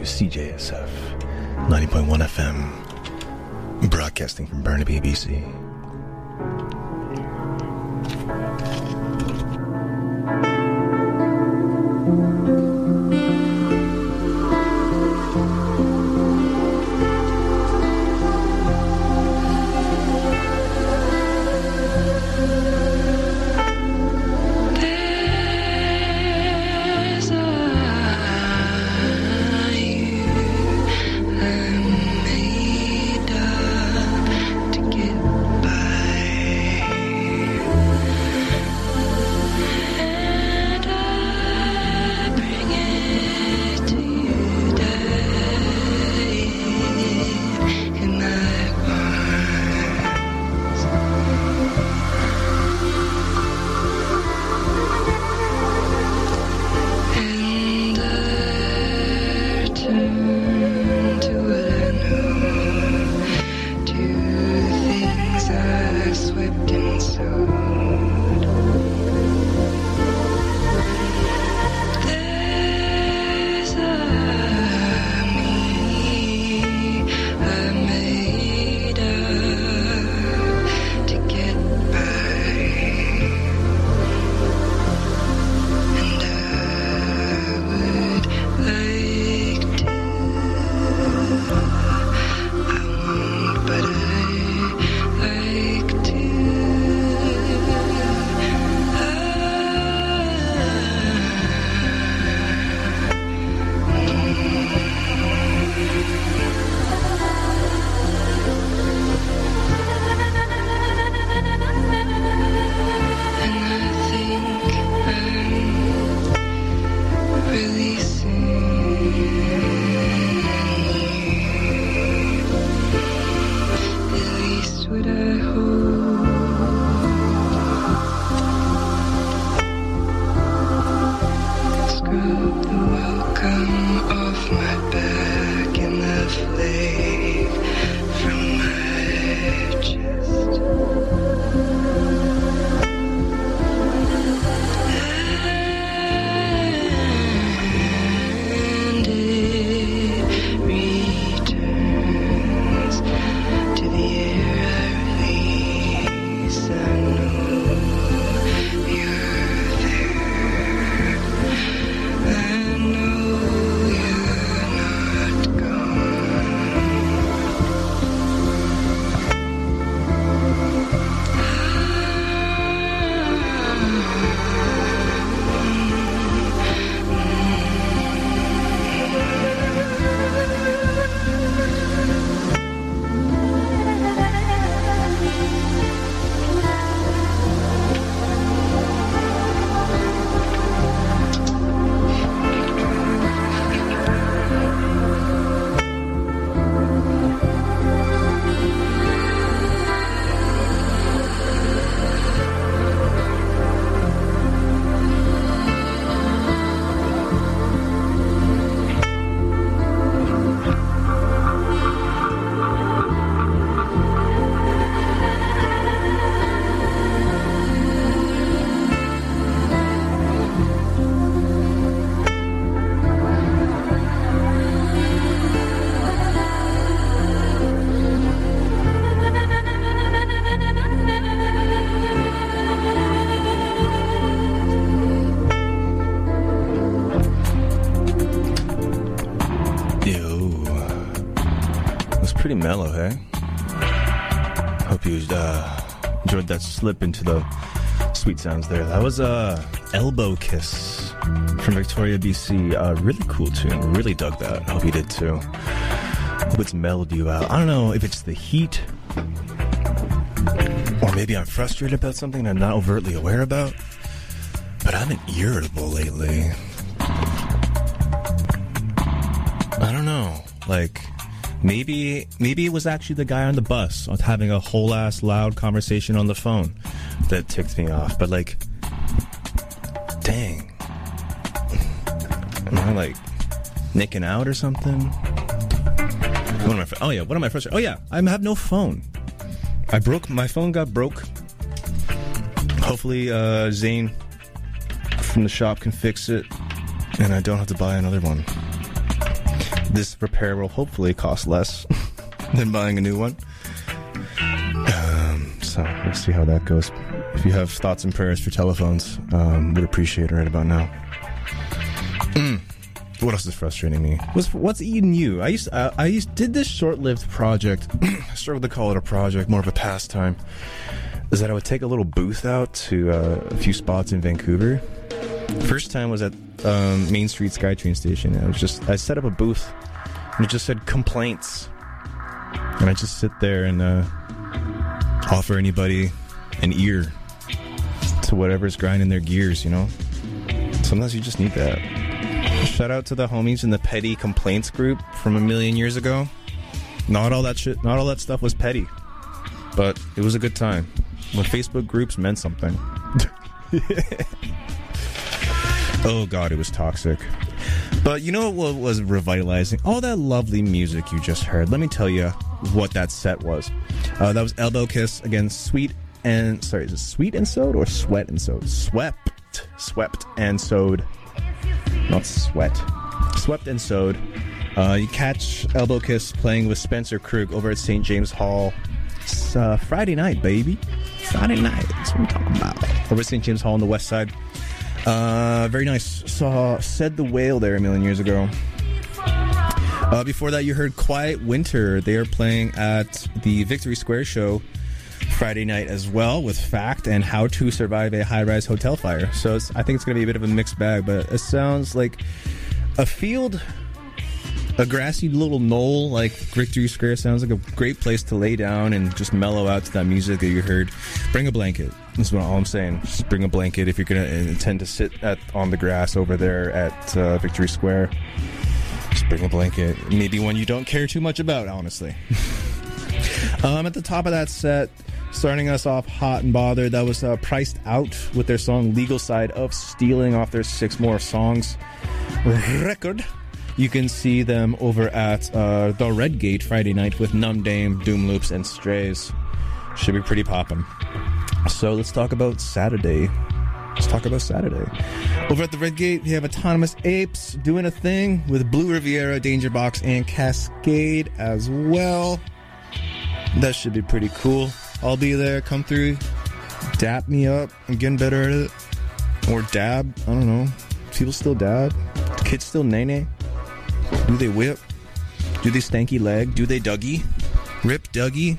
CJSF 90.1 FM, broadcasting from Burnaby, BC. Mellow, hey? Hope you enjoyed that slip into the sweet sounds there. That was Elbow Kiss from Victoria, BC. Really cool tune. Really dug that. Hope you did too. Hope it's mellowed you out. I don't know if it's the heat, or maybe I'm frustrated about something I'm not overtly aware about, but I've been irritable lately. I don't know. Like, maybe it was actually the guy on the bus having a whole ass loud conversation on the phone that ticked me off. But like, dang, am I like nicking out or something? What am I frustrated? Oh yeah, I have no phone. My phone got broke. Hopefully Zane from the shop can fix it and I don't have to buy another one. this repair will hopefully cost less than buying a new one. So let's see how that goes. If you have thoughts and prayers for telephones, would appreciate it right about now. What else is frustrating me? What's eating you? I did this short-lived project. I struggled to call it a project, more of a pastime. Is that I would take a little booth out to a few spots in Vancouver. First time was at Main Street SkyTrain station. I set up a booth and it just said complaints, and I just sit there and offer anybody an ear to whatever's grinding their gears. You know, sometimes you just need that. Shout out to the homies in the petty complaints group from a million years ago. Not all that stuff was petty, but it was a good time when Facebook groups meant something. Oh God, it was toxic. But you know what was revitalizing? All that lovely music you just heard. Let me tell you what that set was. That was Elbow Kiss against Sweet and Sowed or Sweat and Sowed? Swept and Sowed. Not Sweat. Swept and Sowed. You catch Elbow Kiss playing with Spencer Krug over at St. James Hall. It's Friday night, baby. Friday night. That's what I'm talking about. Over at St. James Hall on the west side. Very nice. Saw Said the Whale there a million years ago. Before that, you heard Quiet Winter. They are playing at the Victory Square show Friday night as well, with Fact and How to Survive a High-Rise Hotel Fire. So I think it's going to be a bit of a mixed bag, but it sounds like a field, a grassy little knoll like Victory Square sounds like a great place to lay down and just mellow out to that music that you heard. Bring a blanket. That's all I'm saying. Just bring a blanket if you're going to intend to sit on the grass over there at Victory Square. Just bring a blanket. Maybe one you don't care too much about, honestly. At the top of that set, starting us off hot and bothered, that was Priced Out with their song Legal Side of Stealing off their 6 More Songs record. You can see them over at the Red Gate Friday night with Numb Dame, Doom Loops, and Strays. Should be pretty poppin'. So let's talk about Saturday. Over at the Red Gate, we have Autonomous Apes doing a thing with Blue Riviera, Danger Box, and Cascade as well. That should be pretty cool. I'll be there. Come through. Dap me up. I'm getting better at it. Or dab. I don't know. People still dab? Kids still nay-nay? Do they whip? Do they stanky leg? Do they Dougie? Rip Dougie?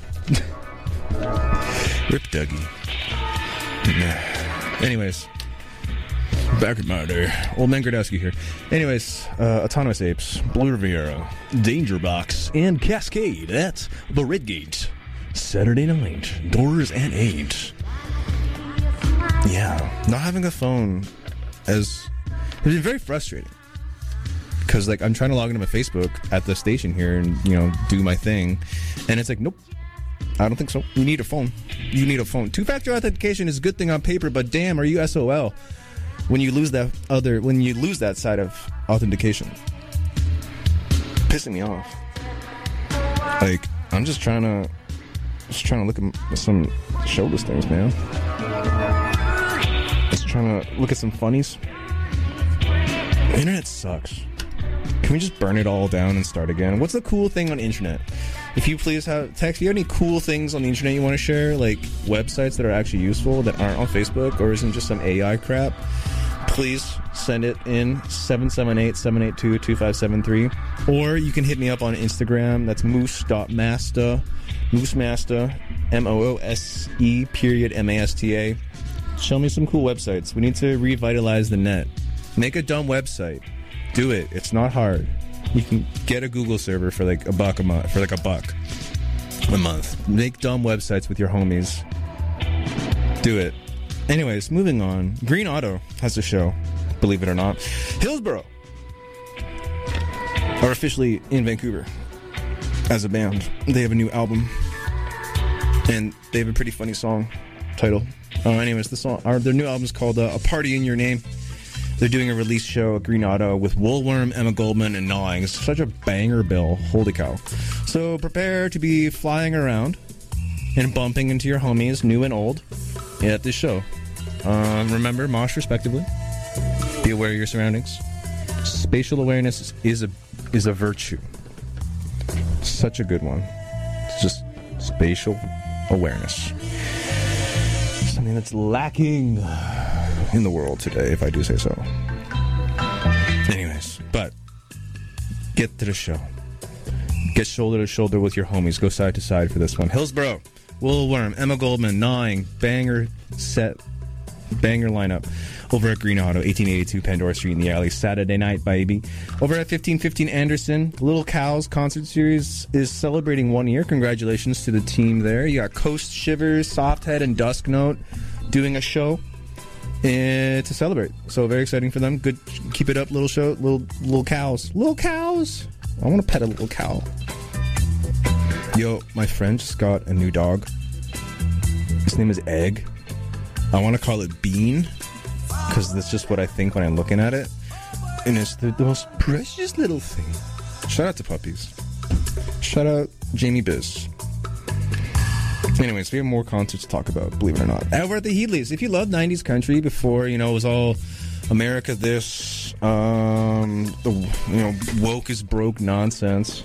Rip Dougie. Anyways. Back at my day. Old Man Gradowski here. Anyways, Autonomous Apes, Blue Riviera, Danger Box, and Cascade at the Red Gate. Saturday night. Doors at 8. Yeah. Not having a phone has been very frustrating. Because, like, I'm trying to log into my Facebook at the station here and, you know, do my thing. And it's like, nope. I don't think so. You need a phone. Two-factor authentication is a good thing on paper, but damn, are you SOL when you lose that side of authentication? Pissing me off. Like, I'm just trying to look at some show listings, man. Just trying to look at some funnies. The internet sucks. Can we just burn it all down and start again? What's the cool thing on the internet? If you please have text, you have any cool things on the internet you want to share, like websites that are actually useful that aren't on Facebook or isn't just some AI crap, please send it in 778-782-2573. Or you can hit me up on Instagram. That's moose.masta, moosemaster, MOOSE.MASTA. Show me some cool websites. We need to revitalize the net. Make a dumb website. Do it. It's not hard. You can get a Google server for like $1 a month, for like $1 a month. Make dumb websites with your homies. Do it. Anyways, moving on. Green Auto has a show, believe it or not. Hillsborough are officially in Vancouver as a band. They have a new album, and they have a pretty funny song title. Anyways, their new album is called A Party in Your Name. They're doing a release show at Green Auto with Woolworm, Emma Goldman, and Gnawing. It's such a banger bill. Holy cow. So prepare to be flying around and bumping into your homies, new and old, at this show. Remember, mosh respectively. Be aware of your surroundings. Spatial awareness is a is a virtue. Such a good one. It's just spatial awareness. Something that's lacking in the world today, if I do say so. Anyways, but get to the show. Get shoulder to shoulder with your homies. Go side to side for this one. Hillsborough, Will Worm, Emma Goldman, Gnawing, banger lineup. Over at Green Auto, 1882 Pandora Street in the Alley, Saturday night, baby. Over at 1515 Anderson, Little Cows concert series is celebrating 1 year. Congratulations to the team there. You got Coast Shivers, Softhead, and Dusk Note doing a show to celebrate. So very exciting for them. Good, keep it up, little show, little cows. Little cows. I want to pet a little cow. Yo, my friend just got a new dog. His name is Egg. I want to call it Bean, because that's just what I think when I'm looking at it. And it's the most precious little thing. Shout out to puppies. Shout out Jamie Biz. Anyways, we have more concerts to talk about, believe it or not. Over at the Headleys. If you love 90s country before, it was all America this, woke is broke nonsense.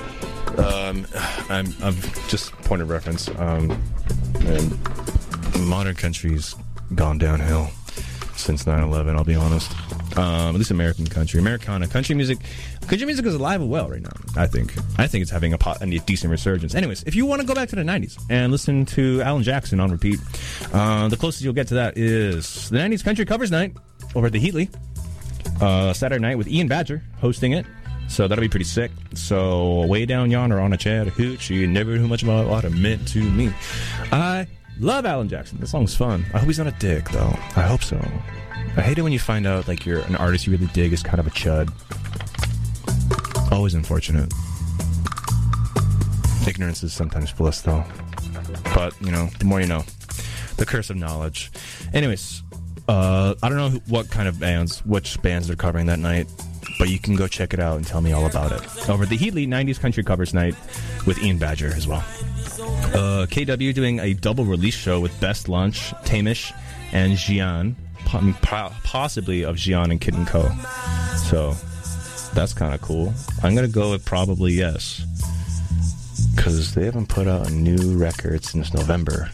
I'm just point of reference. And modern country's gone downhill since 9/11, I'll be honest. At least American country. Americana. Country music is alive and well right now, I think. I think it's having a decent resurgence. Anyways, if you want to go back to the 90s and listen to Alan Jackson on repeat, the closest you'll get to that is the 90s Country Covers Night over at the Heatley. Saturday night with Ian Badger hosting it. So that'll be pretty sick. So way down yonder on a Chattahoochee, never knew much about what it meant to me. I love Alan Jackson. This song's fun. I hope he's not a dick, though. I hope so. I hate it when you find out like you're an artist you really dig is kind of a chud. Always unfortunate. Ignorance is sometimes bliss, though. But, the more you know. The curse of knowledge. Anyways, I don't know which bands they're covering that night, but you can go check it out and tell me all about it. Over at the Heatley 90s Country Covers Night with Ian Badger as well. KW doing a double release show with Best Lunch, Tamish, and Jian, possibly of Jian and Kid & Co. So that's kind of cool. I'm going to go with probably yes, because they haven't put out a new record since November.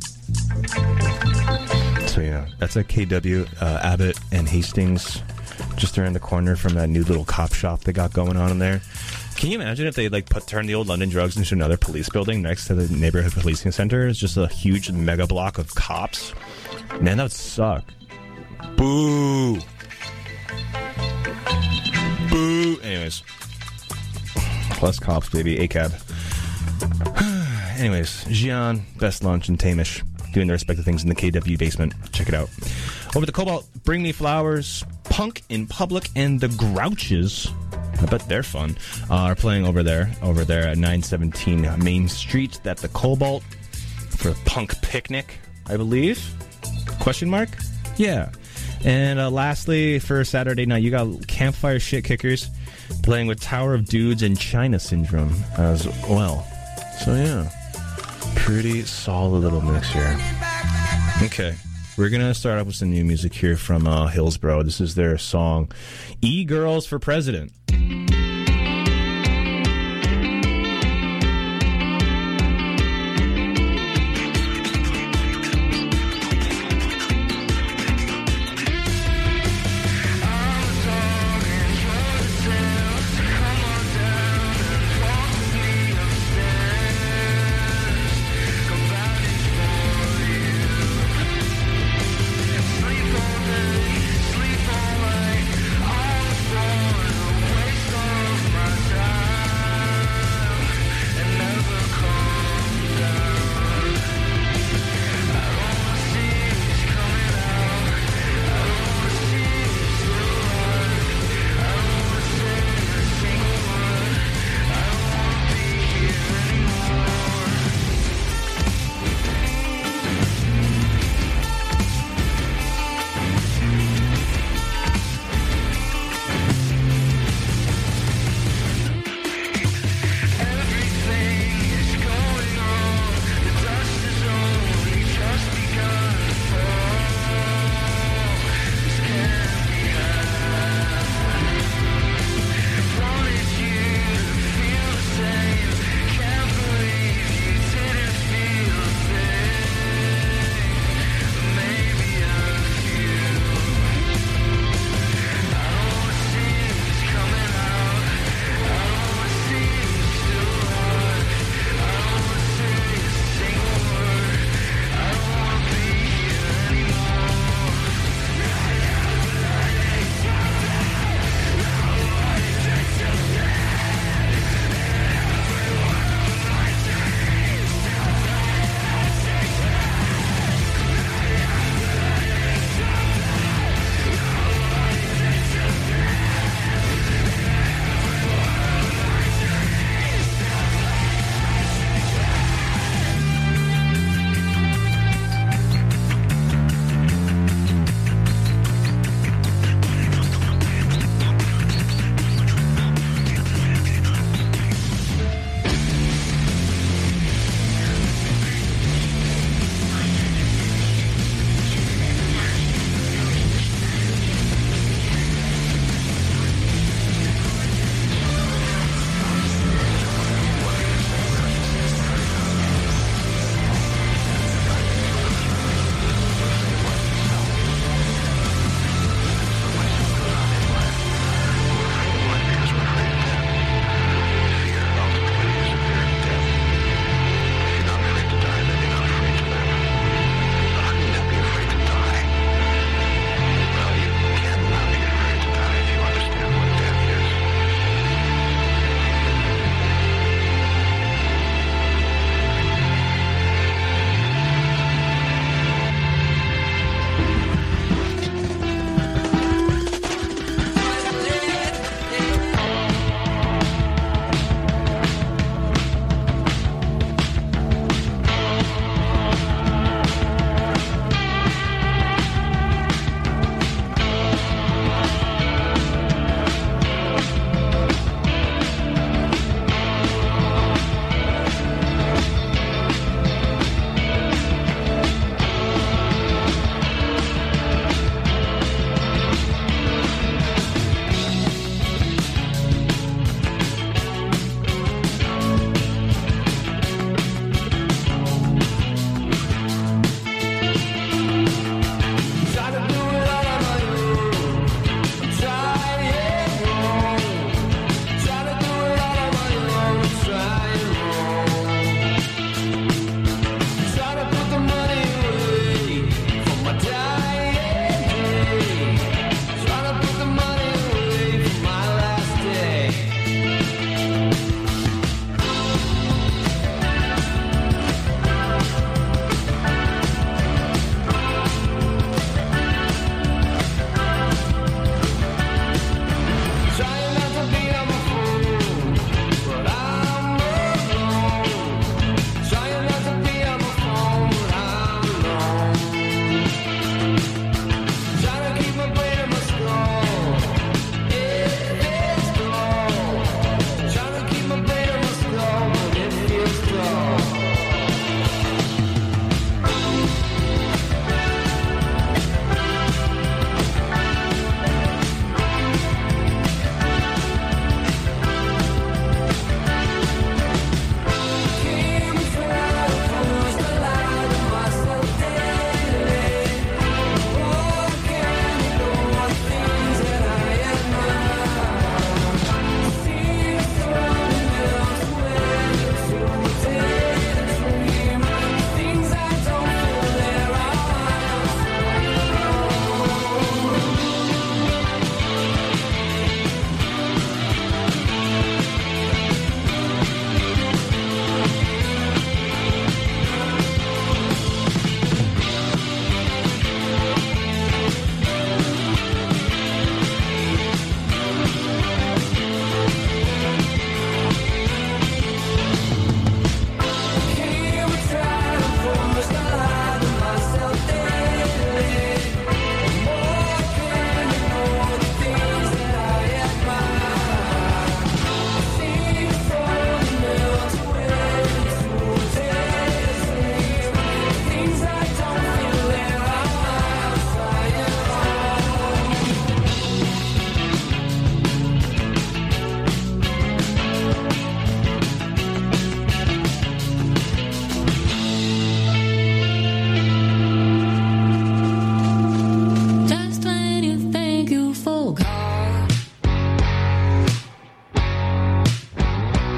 So yeah, that's at KW, Abbott and Hastings, just around the corner from that new little cop shop they got going on in there. Can you imagine if they turn the old London Drugs into another police building next to the neighborhood policing center? It's just a huge mega block of cops. Man, that would suck. Boo. Boo. Anyways. Plus cops, baby. ACAB. Anyways, Jian, Best Lunch, and Tamish doing their respective things in the KW basement. Check it out. Over the Cobalt, Bring Me Flowers, Punk in Public, and the Grouches. I bet they're fun. Are playing over there at 917 Main Street at the Cobalt for a punk picnic, I believe. Question mark? Yeah. And lastly, for Saturday night, you got Campfire Shit Kickers playing with Tower of Dudes and China Syndrome as well. So yeah, pretty solid little mix here. Okay. We're going to start off with some new music here from Hillsborough. This is their song, E-Girls for President. Sleep all night, all the fun, waste all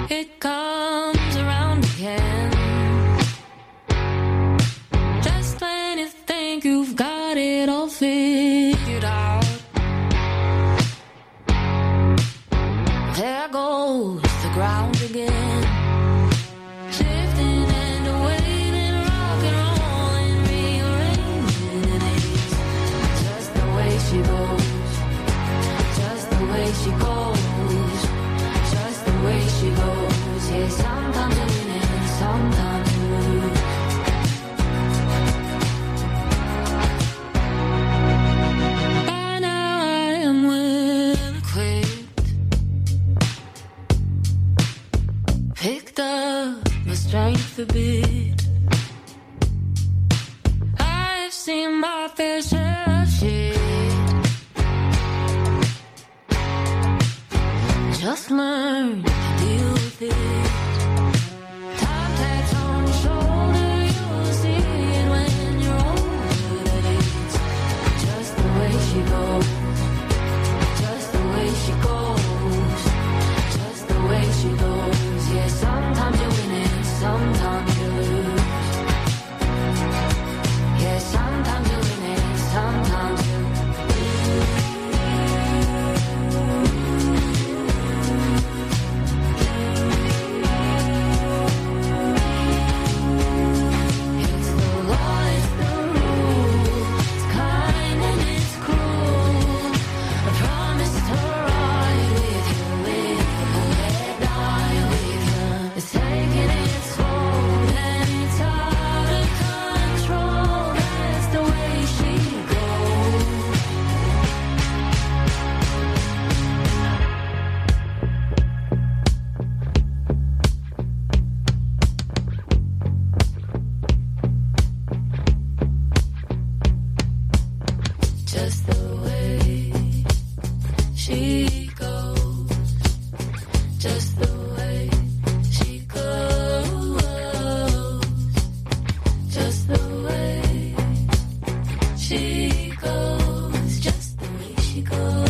it comes around again. Just when you think you've got it all figured out, there goes the ground again. Shifting and waiting, rock and rolling, rearranging, and it's just the way she goes, just the way she goes, just the way she goes. Yeah, sometimes you win and sometimes you lose. By now I am well equipped, picked up my strength a bit. I've seen my fair share of shit, just learn to deal with it. Time taps on your shoulder, you'll see it when you're older. That it's just the way she goes, just the way she goes, just the way she goes. Yeah, sometimes you win and sometimes you lose. Yeah, sometimes you win and sometimes you It's the law, it's the rule. It's kind and it's cruel. I promise to ride with you, let die with you. It's taking it slow and it's out of control. That's the way she goes. Just the way she goes, just the way she goes, just the way she goes, just the way she goes.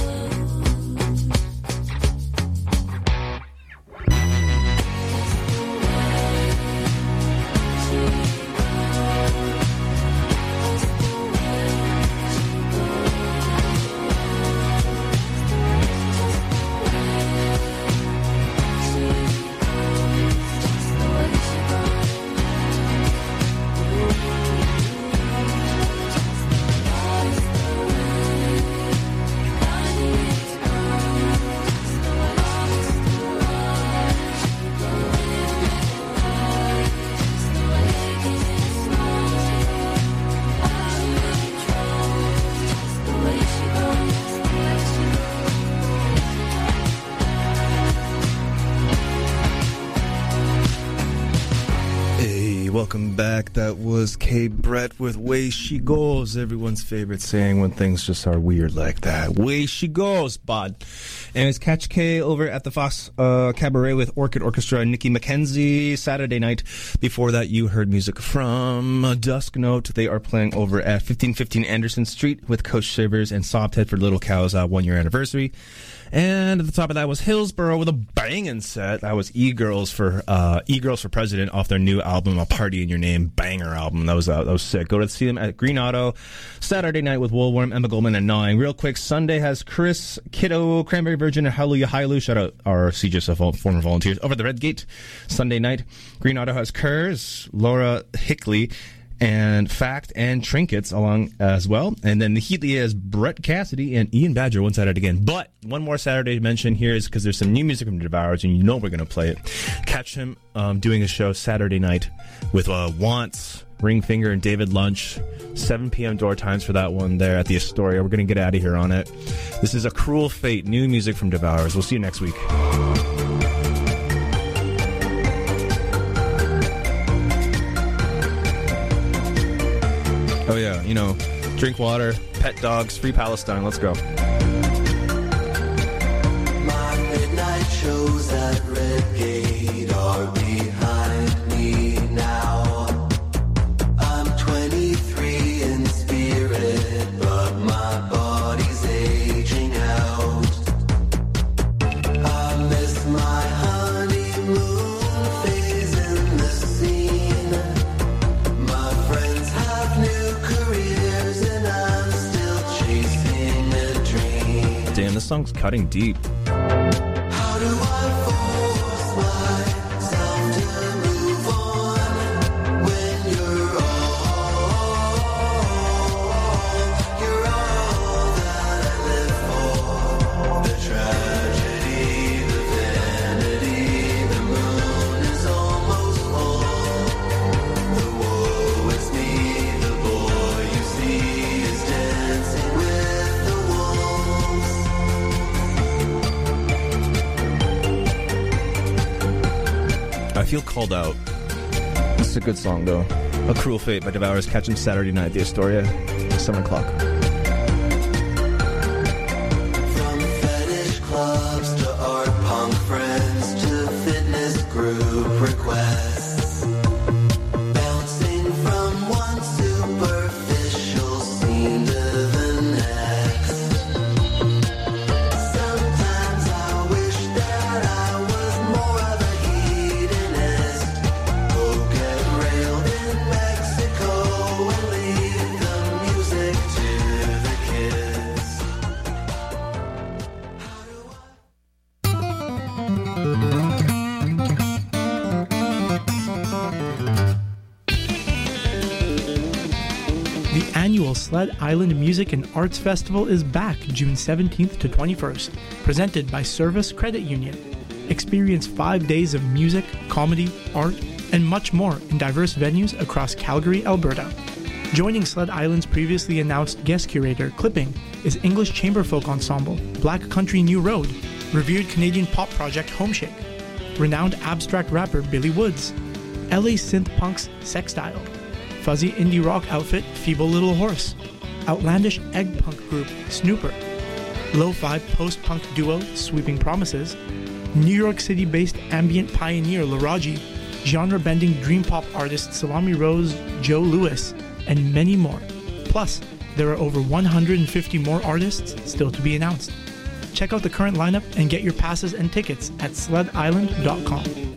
Hey, welcome back. That was K. Brett with Way She Goes, everyone's favorite saying when things just are weird like that. Way she goes, bud. Anyways, catch K over at the Fox Cabaret with Orchid Orchestra and Nikki McKenzie Saturday night. Before that, you heard music from Dusk Note. They are playing over at 1515 Anderson Street with Coach Shivers and Soft Head for Little Cow's 1 year anniversary. And at the top of that was Hillsborough with a banging set. That was E-Girls for President off their new album, A Party in Your Name, banger album. That was sick. Go to see them at Green Auto Saturday night with Woolworm, Emma Goldman, and Gnawing. Real quick, Sunday has Chris Kiddo, Cranberry Virgin, and Hallelujah Hailu. Shout out our CGSF former volunteers over at the Red Gate Sunday night. Green Auto has Kurz, Laura Hickley, and Fact and Trinkets along as well. And then the Heatley is Brett Cassidy and Ian Badger one Saturday again. But one more Saturday to mention here is because there's some new music from Devours, and you know we're going to play it. Catch him doing a show Saturday night with Wants, Ringfinger, and David Lunch. 7 p.m. door times for that one there at the Astoria. We're going to get out of here on it. This is A Cruel Fate, new music from Devours. We'll see you next week. Oh yeah, you know, drink water, pet dogs, free Palestine. Let's go. My midnight shows at Red Gate are behind me now. I'm 23 in spirit, but my body's aging out. I miss my honeymoon. song's cutting deep. How do I force myself to move on when you're all that I live for? The tragedy, the vanity, the moon is almost full. The woe is me, the boy you see is dancing with the wolves. I feel called out. This is a good song, though. A Cruel Fate by Devourers. Catch him Saturday night at the Astoria, 7 o'clock. From fetish clubs to art punk friends to fitness group requests, bouncing from one superficial scene to the next. Sometimes I wish that I was more of a hedonist. Go get railed in Mexico and leave the music to the kids. The annual Sled Island Music and Arts Festival is back June 17th to 21st, presented by Service Credit Union. Experience 5 days of music, comedy, art, and much more in diverse venues across Calgary, Alberta. Joining Sled Island's previously announced guest curator, Clipping, is English chamberfolk ensemble Black Country New Road, revered Canadian pop project Homeshake, renowned abstract rapper Billy Woods, LA synth punks Sextile, fuzzy indie rock outfit Feeble Little Horse, outlandish egg punk group Snooper, lo-fi post-punk duo Sweeping Promises, New York City-based ambient pioneer Laraji, genre-bending dream pop artist Salami Rose, Joe Lewis, and many more. Plus, there are over 150 more artists still to be announced. Check out the current lineup and get your passes and tickets at sledisland.com.